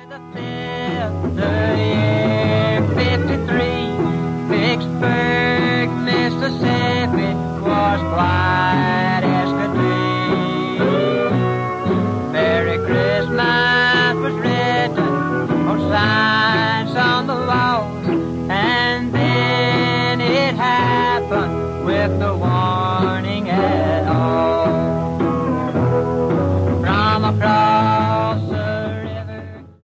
the 5th, the year 53, Vicksburg, Mississippi was quiet as could be. Merry Christmas was written on signs on the walls, and then it happened with the